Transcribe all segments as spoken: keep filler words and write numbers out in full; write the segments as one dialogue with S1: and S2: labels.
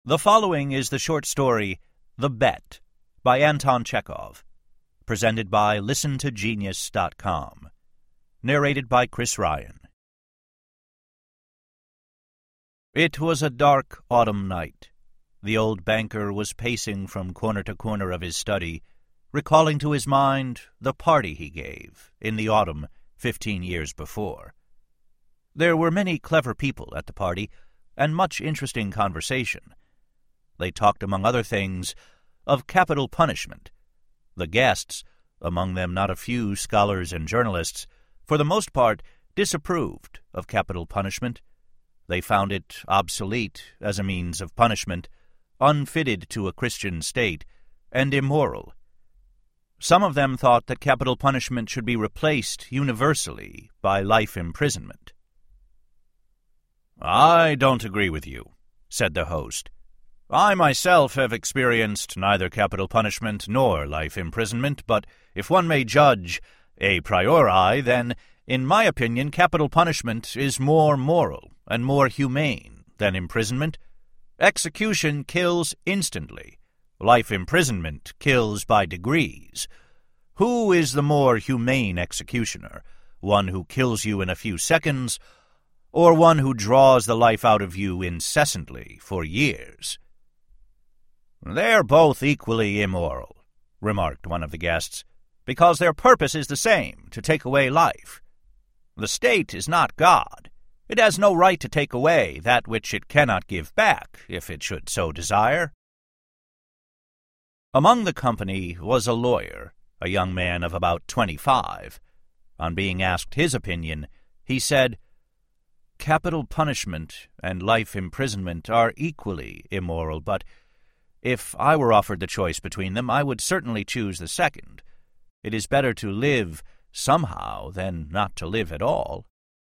S1: The following is the short story, The Bet, by Anton Chekhov, presented by listen to genius dot com, narrated by Chris Ryan. It was a dark autumn night. The old banker was pacing from corner to corner of his study, recalling to his mind the party he gave in the autumn fifteen years before. There were many clever people at the party, and much interesting conversation. They talked, among other things, of capital punishment. The guests, among them not a few scholars and journalists, for the most part disapproved of capital punishment. They found it obsolete as a means of punishment, unfitted to a Christian state, and immoral. Some of them thought that capital punishment should be replaced universally by life imprisonment. "I don't agree with you," said the host. "I myself have experienced neither capital punishment nor life imprisonment, but if one may judge a priori, then, in my opinion, capital punishment is more moral and more humane than imprisonment. Execution kills instantly. Life imprisonment kills by degrees. Who is the more humane executioner, one who kills you in a few seconds, or one who draws the life out of you incessantly for years?" "They're both equally immoral," remarked one of the guests, "because their purpose is the same, to take away life. The state is not God. It has no right to take away that which it cannot give back, if it should so desire." Among the company was a lawyer, a young man of about twenty-five. On being asked his opinion, he said, "Capital punishment and life imprisonment are equally immoral, but if I were offered the choice between them, I would certainly choose the second. It is better to live somehow than not to live at all."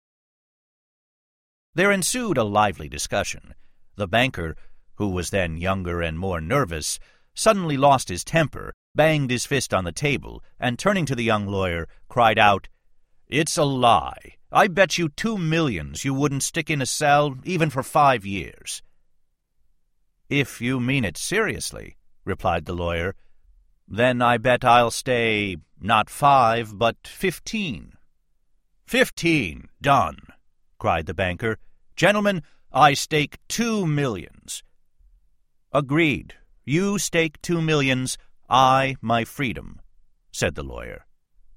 S1: There ensued a lively discussion. The banker, who was then younger and more nervous, suddenly lost his temper, banged his fist on the table, and turning to the young lawyer, cried out, "It's a lie. I bet you two millions you wouldn't stick in a cell even for five years." "If you mean it seriously," replied the lawyer, "then I bet I'll stay not five, but fifteen." "Fifteen, done," cried the banker. "Gentlemen, I stake two millions." "Agreed. You stake two millions, I my freedom," said the lawyer.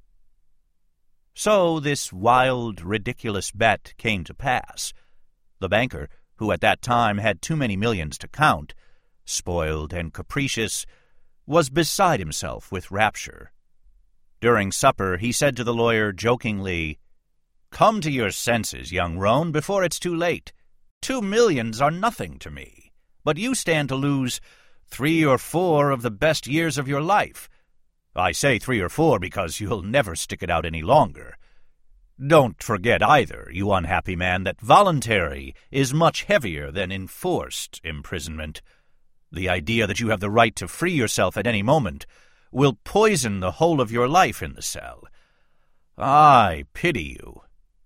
S1: So this wild, ridiculous bet came to pass. The banker, who at that time had too many millions to count, spoiled and capricious, was beside himself with rapture. During supper he said to the lawyer jokingly, "Come to your senses, young roan, before it's too late. Two millions are nothing to me, but you stand to lose three or four of the best years of your life. I say three or four because you'll never stick it out any longer. Don't forget either, you unhappy man, that voluntary is much heavier than enforced imprisonment. The idea that you have the right to free yourself at any moment will poison the whole of your life in the cell. I pity you."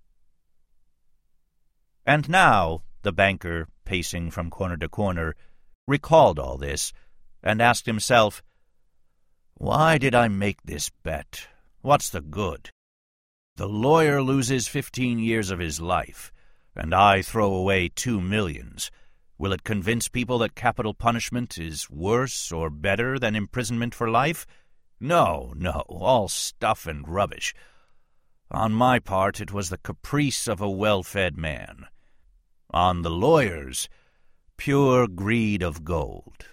S1: And now the banker, pacing from corner to corner, recalled all this, and asked himself, "Why did I make this bet? What's the good? The lawyer loses fifteen years of his life, and I throw away two millions. Will it convince people that capital punishment is worse or better than imprisonment for life? No, no, all stuff and rubbish. On my part, it was the caprice of a well-fed man. On the lawyer's, pure greed of gold."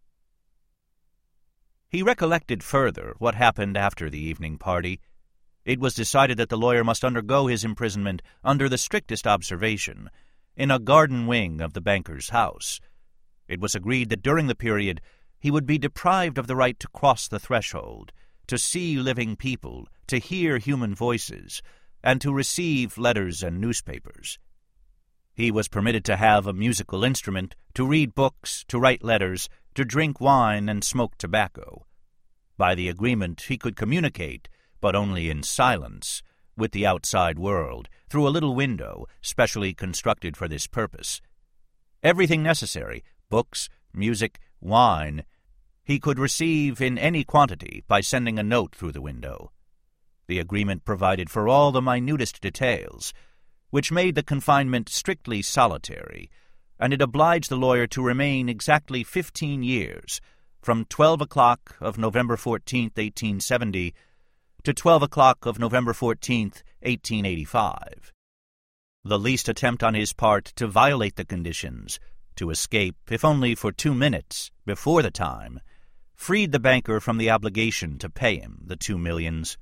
S1: He recollected further what happened after the evening party. It was decided that the lawyer must undergo his imprisonment under the strictest observation, in a garden wing of the banker's house. It was agreed that during the period he would be deprived of the right to cross the threshold, to see living people, to hear human voices, and to receive letters and newspapers. He was permitted to have a musical instrument, to read books, to write letters, to drink wine and smoke tobacco. By the agreement he could communicate, but only in silence, with the outside world, through a little window specially constructed for this purpose. Everything necessary, books, music, wine, he could receive in any quantity by sending a note through the window. The agreement provided for all the minutest details, which made the confinement strictly solitary, and it obliged the lawyer to remain exactly fifteen years, from twelve o'clock of November fourteenth, eighteen seventy, to twelve o'clock of November fourteenth, eighteen eighty-five. The least attempt on his part to violate the conditions, to escape, if only for two minutes, before the time, freed the banker from the obligation to pay him the two millions.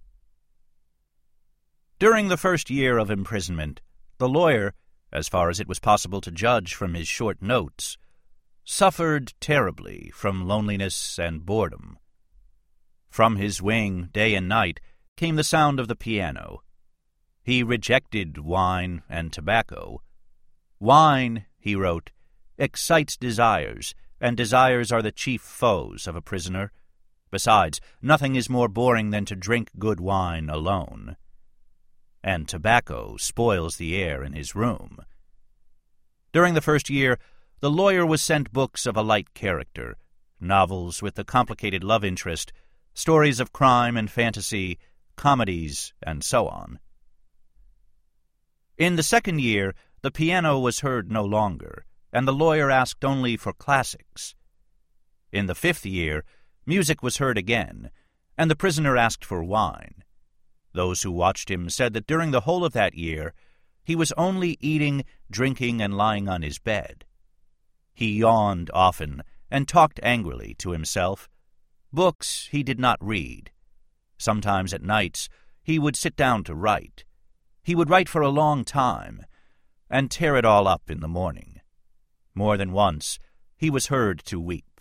S1: During the first year of imprisonment, the lawyer, as far as it was possible to judge from his short notes, suffered terribly from loneliness and boredom. From his wing, day and night, came the sound of the piano. He rejected wine and tobacco. Wine, he wrote, excites desires, and desires are the chief foes of a prisoner. Besides, nothing is more boring than to drink good wine alone. And tobacco spoils the air in his room. During the first year, the lawyer was sent books of a light character, novels with a complicated love interest, stories of crime and fantasy, comedies, and so on. In the second year, the piano was heard no longer, and the lawyer asked only for classics. In the fifth year, music was heard again, and the prisoner asked for wine. Those who watched him said that during the whole of that year, he was only eating, drinking, and lying on his bed. He yawned often and talked angrily to himself. Books he did not read. Sometimes at nights he would sit down to write. He would write for a long time, and tear it all up in the morning. More than once he was heard to weep.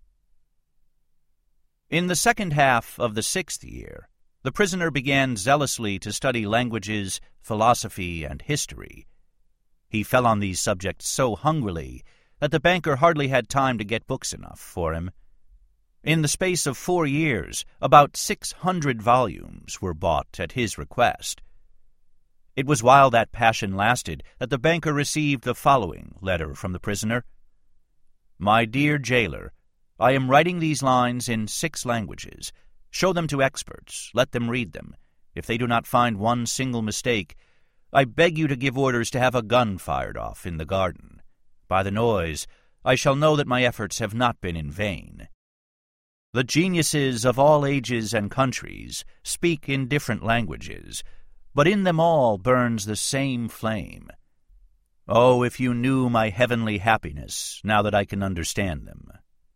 S1: In the second half of the sixth year, the prisoner began zealously to study languages, philosophy, and history. He fell on these subjects so hungrily that the banker hardly had time to get books enough for him. In the space of four years, about six hundred volumes were bought at his request. It was while that passion lasted that the banker received the following letter from the prisoner. My dear jailer, I am writing these lines in six languages. Show them to experts. Let them read them. If they do not find one single mistake, I beg you to give orders to have a gun fired off in the garden. By the noise, I shall know that my efforts have not been in vain. The geniuses of all ages and countries speak in different languages, but in them all burns the same flame. Oh, if you knew my heavenly happiness, now that I can understand them.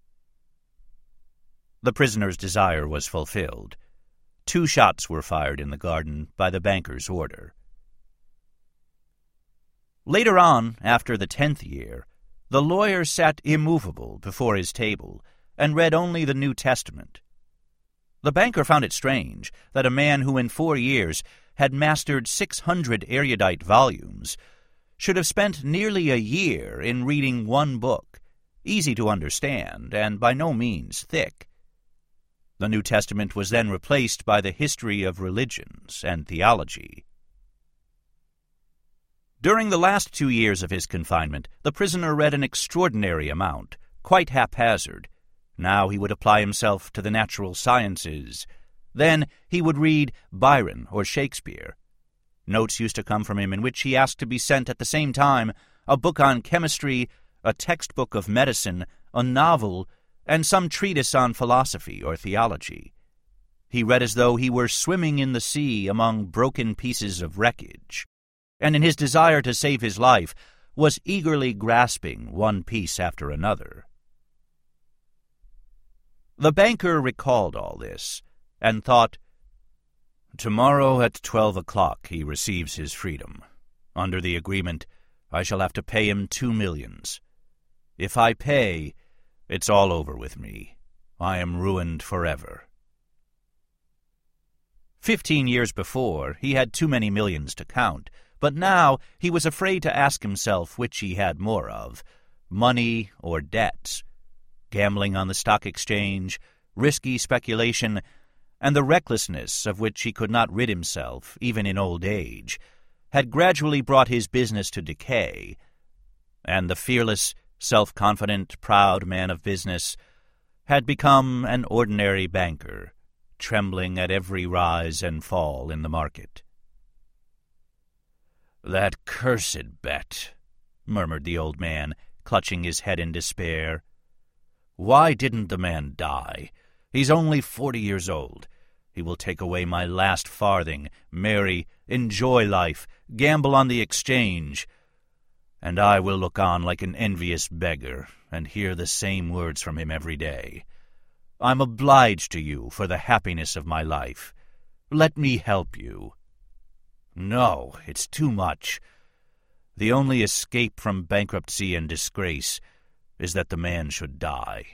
S1: The prisoner's desire was fulfilled. Two shots were fired in the garden by the banker's order. Later on, after the tenth year, the lawyer sat immovable before his table and read only the New Testament. The banker found it strange that a man who in four years had mastered six hundred erudite volumes should have spent nearly a year in reading one book, easy to understand and by no means thick. The New Testament was then replaced by the history of religions and theology. During the last two years of his confinement, the prisoner read an extraordinary amount, quite haphazard. Now he would apply himself to the natural sciences. Then he would read Byron or Shakespeare. Notes used to come from him in which he asked to be sent at the same time a book on chemistry, a textbook of medicine, a novel, and some treatise on philosophy or theology. He read as though he were swimming in the sea among broken pieces of wreckage, and in his desire to save his life was eagerly grasping one piece after another. The banker recalled all this, and thought, Tomorrow at twelve o'clock he receives his freedom. Under the agreement, I shall have to pay him two millions. If I pay, it's all over with me. I am ruined forever. Fifteen years before, he had too many millions to count, but now he was afraid to ask himself which he had more of, money or debts. Gambling on the stock exchange, risky speculation, and the recklessness of which he could not rid himself, even in old age, had gradually brought his business to decay, and the fearless, self-confident, proud man of business, had become an ordinary banker, trembling at every rise and fall in the market. "That cursed bet," murmured the old man, clutching his head in despair. "Why didn't the man die? He's only forty years old. He will take away my last farthing, marry, enjoy life, gamble on the exchange, and I will look on like an envious beggar and hear the same words from him every day. I'm obliged to you for the happiness of my life. Let me help you." "No, it's too much. The only escape from bankruptcy and disgrace is that the man should die."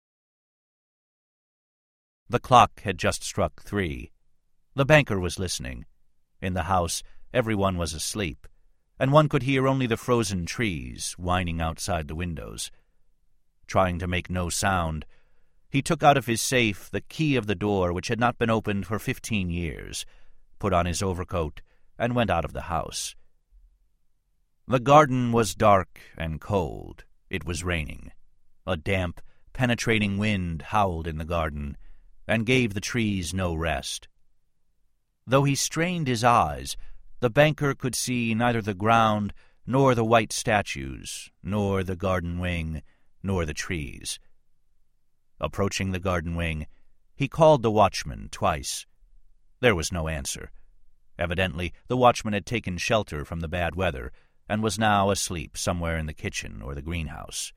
S1: The clock had just struck three. The banker was listening. In the house, everyone was asleep, and one could hear only the frozen trees whining outside the windows. Trying to make no sound, he took out of his safe the key of the door which had not been opened for fifteen years, put on his overcoat, and went out of the house. The garden was dark and cold. It was raining. A damp, penetrating wind howled in the garden, and gave the trees no rest. Though he strained his eyes, the banker could see neither the ground, nor the white statues, nor the garden wing, nor the trees. Approaching the garden wing, he called the watchman twice. There was no answer. Evidently, the watchman had taken shelter from the bad weather, and was now asleep somewhere in the kitchen or the greenhouse.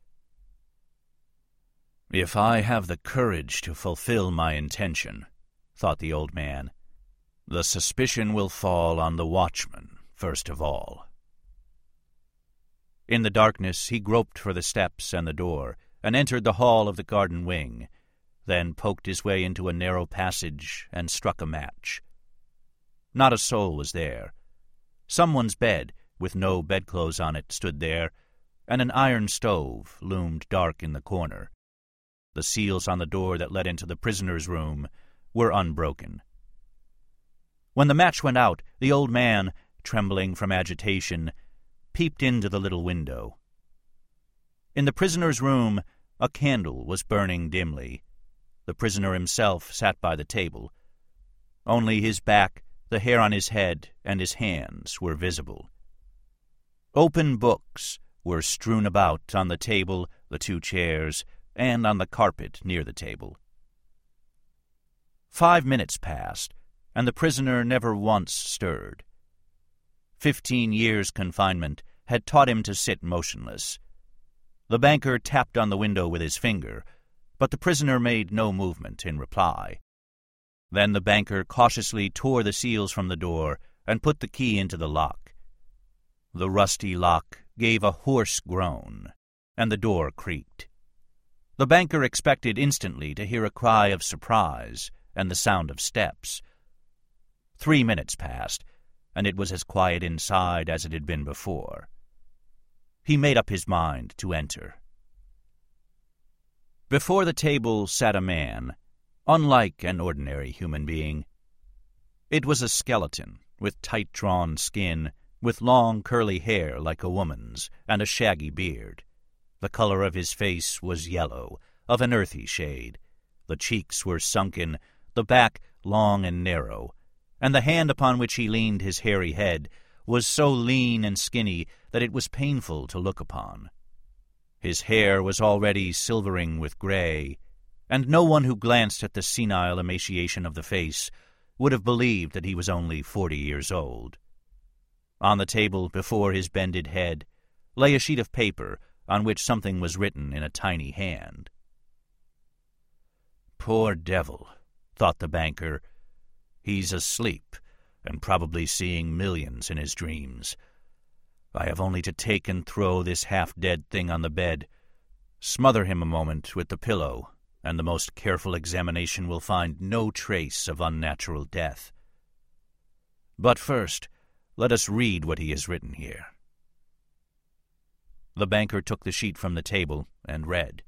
S1: "If I have the courage to fulfill my intention," thought the old man, "the suspicion will fall on the watchman first of all." In the darkness he groped for the steps and the door, and entered the hall of the garden wing, then poked his way into a narrow passage and struck a match. Not a soul was there. Someone's bed, with no bedclothes on it, stood there, and an iron stove loomed dark in the corner. The seals on the door that led into the prisoner's room were unbroken. When the match went out, the old man, trembling from agitation, peeped into the little window. In the prisoner's room, a candle was burning dimly. The prisoner himself sat by the table. Only his back, the hair on his head, and his hands were visible. Open books were strewn about on the table, the two chairs, and on the carpet near the table. Five minutes passed, and the prisoner never once stirred. Fifteen years' confinement had taught him to sit motionless. The banker tapped on the window with his finger, but the prisoner made no movement in reply. Then the banker cautiously tore the seals from the door and put the key into the lock. The rusty lock gave a hoarse groan, and the door creaked. The banker expected instantly to hear a cry of surprise and the sound of steps. Three minutes passed, and it was as quiet inside as it had been before. He made up his mind to enter. Before the table sat a man, unlike an ordinary human being. It was a skeleton, with tight-drawn skin, with long curly hair like a woman's, and a shaggy beard. The color of his face was yellow, of an earthy shade. The cheeks were sunken, the back long and narrow, and the hand upon which he leaned his hairy head was so lean and skinny that it was painful to look upon. His hair was already silvering with gray, and no one who glanced at the senile emaciation of the face would have believed that he was only forty years old. On the table before his bended head lay a sheet of paper on which something was written in a tiny hand. "Poor devil," thought the banker. "He's asleep, and probably seeing millions in his dreams. I have only to take and throw this half-dead thing on the bed, smother him a moment with the pillow, and the most careful examination will find no trace of unnatural death. But first, let us read what he has written here." The banker took the sheet from the table and read.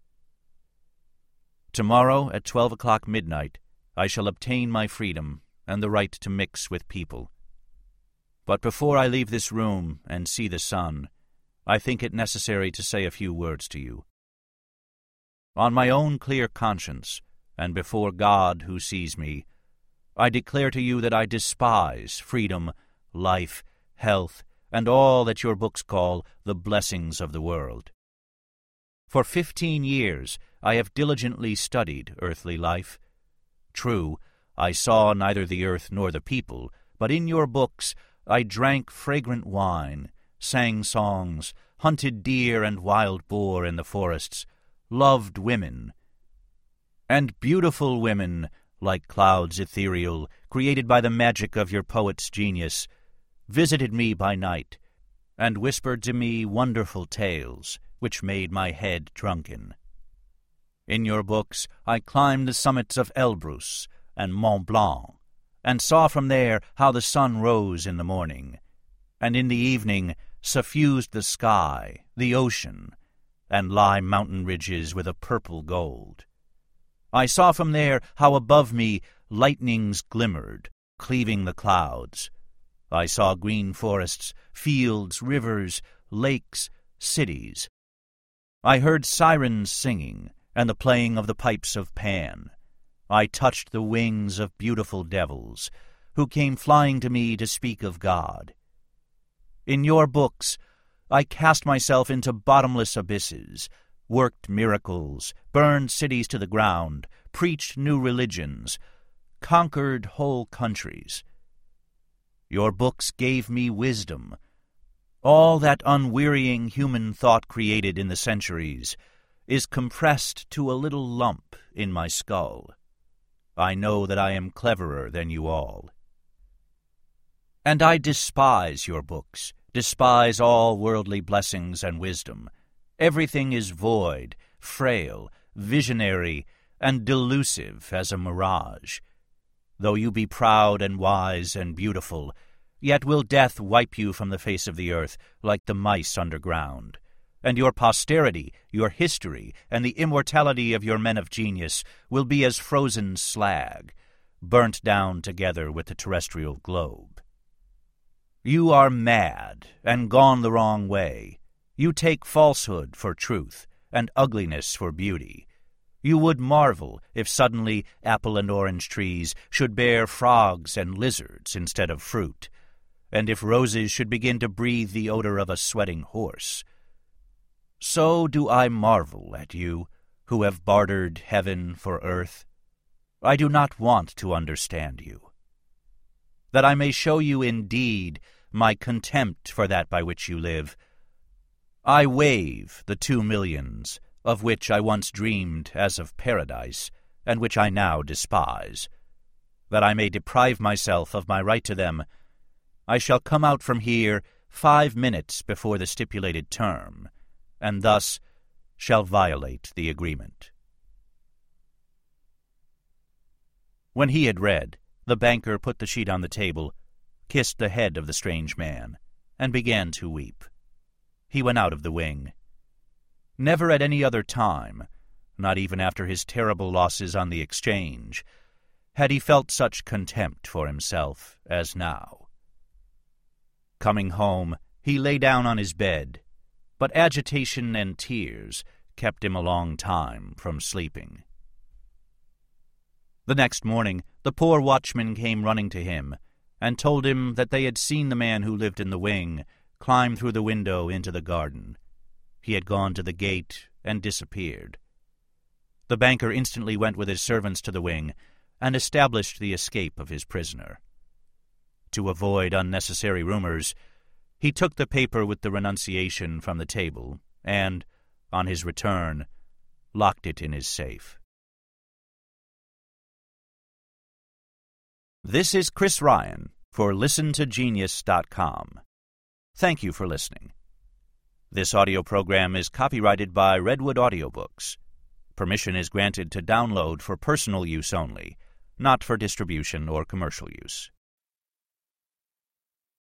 S1: "Tomorrow at twelve o'clock midnight, I shall obtain my freedom and the right to mix with people. But before I leave this room and see the sun, I think it necessary to say a few words to you. On my own clear conscience, and before God who sees me, I declare to you that I despise freedom, life, health, and all that your books call the blessings of the world. For fifteen years I have diligently studied earthly life. True, I saw neither the earth nor the people, but in your books I drank fragrant wine, sang songs, hunted deer and wild boar in the forests, loved women, and beautiful women, like clouds ethereal, created by the magic of your poet's genius, visited me by night, and whispered to me wonderful tales, which made my head drunken. In your books I climbed the summits of Elbrus and Mont Blanc, and saw from there how the sun rose in the morning, and in the evening suffused the sky, the ocean, and lime mountain ridges with a purple gold. I saw from there how above me lightnings glimmered, cleaving the clouds. I saw green forests, fields, rivers, lakes, cities. I heard sirens singing, and the playing of the pipes of Pan. I touched the wings of beautiful devils, who came flying to me to speak of God. In your books I cast myself into bottomless abysses, worked miracles, burned cities to the ground, preached new religions, conquered whole countries. Your books gave me wisdom. All that unwearying human thought created in the centuries is compressed to a little lump in my skull. I know that I am cleverer than you all. And I despise your books, despise all worldly blessings and wisdom. Everything is void, frail, visionary, and delusive as a mirage. Though you be proud and wise and beautiful, yet will death wipe you from the face of the earth like the mice underground. And your posterity, your history, and the immortality of your men of genius will be as frozen slag, burnt down together with the terrestrial globe. You are mad and gone the wrong way. You take falsehood for truth and ugliness for beauty. You would marvel if suddenly apple and orange trees should bear frogs and lizards instead of fruit, and if roses should begin to breathe the odor of a sweating horse. So do I marvel at you, who have bartered heaven for earth. I do not want to understand you. That I may show you indeed my contempt for that by which you live, I waive the two millions, of which I once dreamed as of paradise, and which I now despise. That I may deprive myself of my right to them, I shall come out from here five minutes before the stipulated term, and thus shall violate the agreement. When he had read, the banker put the sheet on the table, kissed the head of the strange man, and began to weep. He went out of the wing. Never at any other time, not even after his terrible losses on the exchange, had he felt such contempt for himself as now. Coming home, he lay down on his bed, but agitation and tears kept him a long time from sleeping. The next morning, the poor watchman came running to him, and told him that they had seen the man who lived in the wing climb through the window into the garden. He had gone to the gate and disappeared. The banker instantly went with his servants to the wing and established the escape of his prisoner. To avoid unnecessary rumors, he took the paper with the renunciation from the table and, on his return, locked it in his safe. This is Chris Ryan for Listen To Genius dot com. Thank you for listening. This audio program is copyrighted by Redwood Audiobooks. Permission is granted to download for personal use only, not for distribution or commercial use.